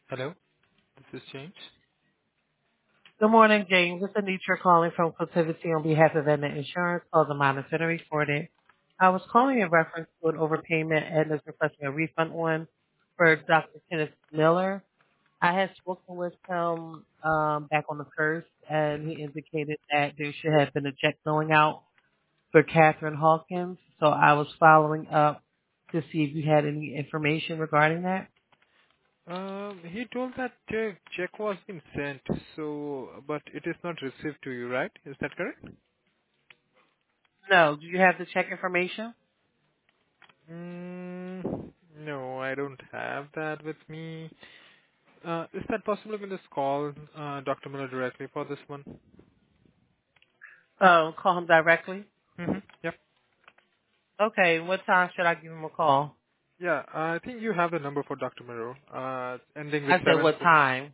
Hello, this is James. Good morning, James. This is Anitra calling from Cotivity on behalf of Aetna Insurance. Calls are monitored and recorded. I was calling in reference to an overpayment Aetna's requesting a refund on for Dr. Kenneth Miller. I had spoken with him back on the 1st, and he indicated that there should have been a check going out for Catherine Hawkins. So I was following up to see if you had any information regarding that. He told that check was been sent, so but it is not received to you, right? Is that correct? No, do you have the check information? No, I don't have that with me. Is that possible? I can just call Dr. Miller directly for this one. Call him directly. Yep. Okay, what time should I give him a call? Yeah, I think you have the number for Dr. Miller, ending with I said seven what four. time.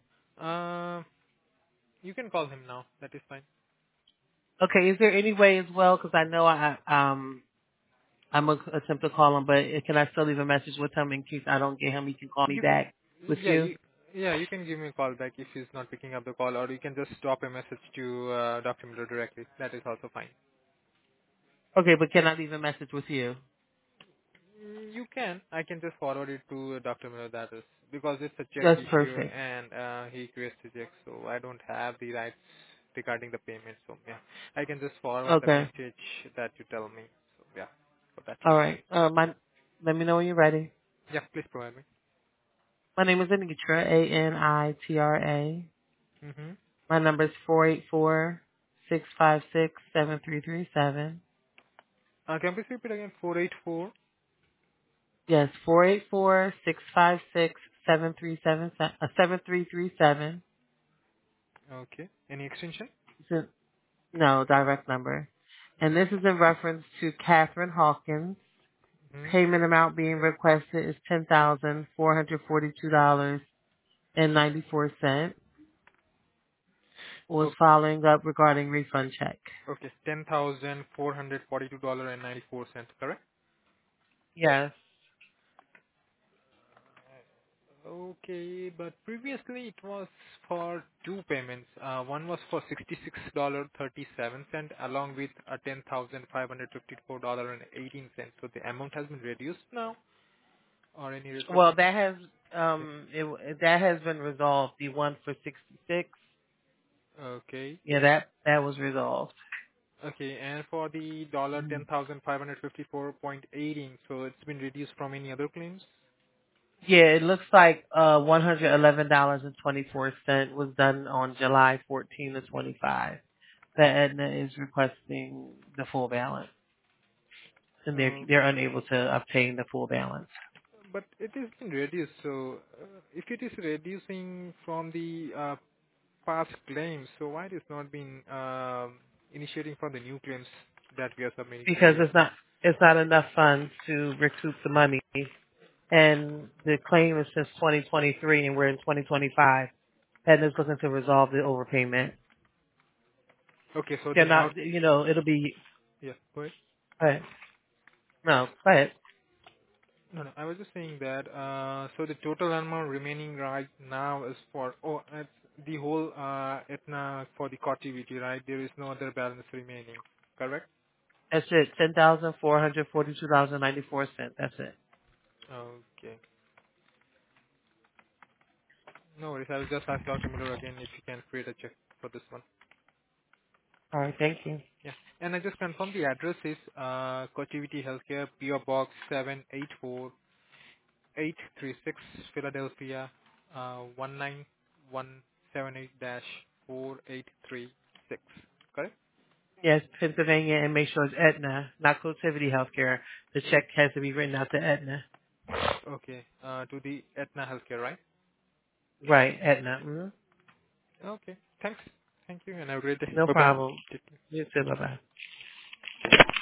You can call him now. That is fine. Okay, is there any way as well? Because I know I'm gonna attempt to call him, but can I still leave a message with him in case I don't get him? He can call me You back with Yeah, you. you can give me a call back if he's not picking up the call, or you can just drop a message to Dr. Miller directly. That is also fine. Okay, but can I leave a message with you? You can. I can just forward it to Dr. Miller. That is because it's a check That's issue perfect. and he creates the check, so I don't have the rights regarding the payment. So yeah, I can just forward the Okay. message that you tell me. So yeah, for that. All right. Let me know when you're ready. Yeah, please provide me. My name is Anitra, Anitra. Mm-hmm. My number is 484-656-7337. Can you please repeat again? 484. Yes, 484-656-7337. Okay. Any extension? No, direct number. And this is in reference to Catherine Hawkins. Mm-hmm. Payment amount being requested is $10,442.94. Was following up regarding refund check. Okay, $10,442.94, correct? Yes. Okay, but previously it was for two payments. One was for $66.37 along with a $10,554.18. So the amount has been reduced now, or any Well, requested? Yeah. that has been resolved. The one for 66. Okay. Yeah, that was resolved. Okay, and for the dollar Mhm. 10,554.18, so it's been reduced from any other claims? Yeah, it looks like $111.24 was done on July 14 to 25. That Aetna is requesting the full balance, and Uh, they're unable to obtain the full balance But it is been reduced, so if it is reducing from the past claims, so why it is not being initiating for the new claims that we are submitting to because you? it's not enough funds to recoup the money, and the claim is since 2023, and we're in 2025. Aetna's looking to resolve the overpayment. Okay, so They're the now, not, it'll be. yeah, go ahead. No, go ahead. No, I was just saying that, so the total amount remaining right now is for, it's the whole Aetna for the activity, right? There is no other balance remaining, correct? That's it. $10,442.94. That's it. Okay. No worries. I will just ask Dr. Miller again if you can create a check for this one. All right. Thank you. Yeah. And I just confirm the address is Cotivity Healthcare, PO Box 784836, Philadelphia, 19178-4836. Correct? Yes, Pennsylvania, and make sure it's Aetna, not Cotivity Healthcare. The check has to be written out to Aetna. Okay. To the Aetna Healthcare, right? Right, Aetna. Mm-hmm. Okay. Thanks. Thank you, and have a great day. No Bye-bye. problem. Take care. You too. Bye bye.